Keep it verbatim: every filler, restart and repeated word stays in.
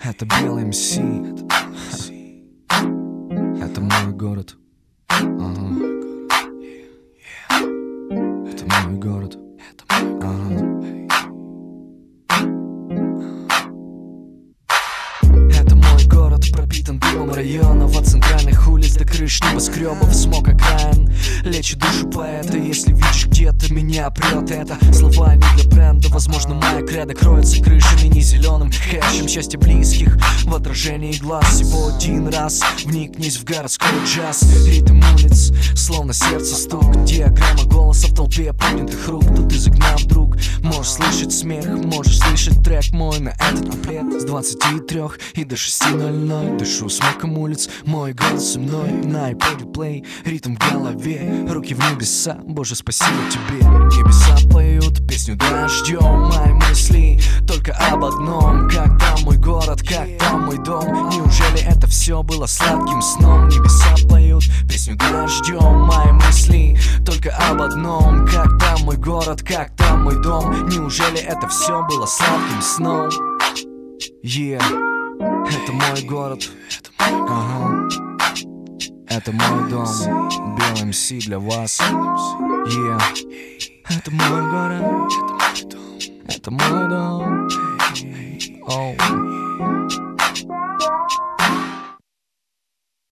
Это белый эм си. Это мой город. Ага. Это мой город. Ага. Это мой город, пропитан дымом районов, от центральных улиц до крыш небоскребов. Смог окраин лечит душу поэта. Если видишь где-то меня прет это, слова не для бренда. Возможно, моя кредо кроется крышами не зеленым хэшем счастья близких в отражении глаз. Всего один раз вникнись в городской джаз. Ритм улиц, словно сердце стук. Диаграмма голоса в толпе поднятых рук. Тут ты загнав друг. Можешь слышать смех, можешь слышать трек мой на этот куплет. С двадцати трёх и до шести ноль ноль дышу смоком улиц. Мой голос со мной на iPod плей. Ритм в голове, руки в небеса. Боже, спасибо тебе. Небеса поют песню дождем. Мои мысли только об одном: как там мой город, как там мой дом. Неужели это все было сладким сном? Небеса поют песню дождем. Мои мысли только об одном: как там мой город, как там мой дом. Неужели это все было сладким сном? Yeah. Это мой город. Ага. Это мой дом. Белый эм си для вас. Yeah. Это мой город. Это мой дом. Oh.